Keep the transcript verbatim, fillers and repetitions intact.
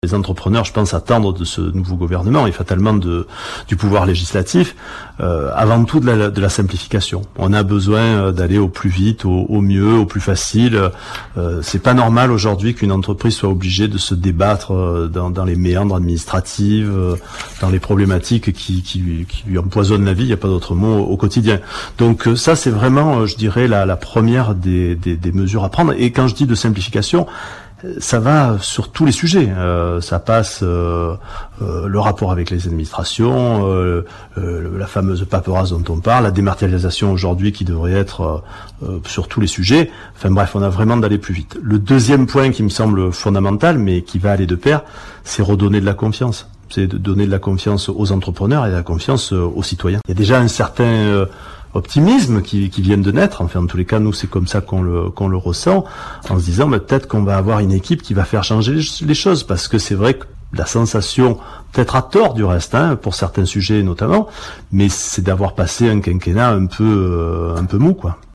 Les entrepreneurs, je pense, attendent de ce nouveau gouvernement et fatalement de, du pouvoir législatif, euh, avant tout de la, de la simplification. On a besoin d'aller au plus vite, au, au mieux, au plus facile. Euh, c'est pas normal aujourd'hui qu'une entreprise soit obligée de se débattre dans, dans les méandres administratifs, dans les problématiques qui, qui, qui lui empoisonnent la vie, il n'y a pas d'autre mot, au quotidien. Donc ça, c'est vraiment, je dirais, la, la première des, des, des mesures à prendre. Et quand je dis de simplification, ça va sur tous les sujets. Euh, ça passe euh, euh, le rapport avec les administrations, euh, euh, la fameuse paperasse dont on parle, la dématérialisation aujourd'hui qui devrait être euh, sur tous les sujets. Enfin bref, on a vraiment d'aller plus vite. Le deuxième point qui me semble fondamental, mais qui va aller de pair, c'est redonner de la confiance. C'est de donner de la confiance aux entrepreneurs et de la confiance aux citoyens. Il y a déjà un certain euh, optimisme qui, qui viennent de naître. Enfin, en tous les cas, nous, c'est comme ça qu'on le, qu'on le ressent, en se disant, bah, peut-être qu'on va avoir une équipe qui va faire changer les choses, parce que c'est vrai que la sensation, peut-être à tort du reste, hein, pour certains sujets notamment, mais c'est d'avoir passé un quinquennat un peu, euh, un peu mou, quoi.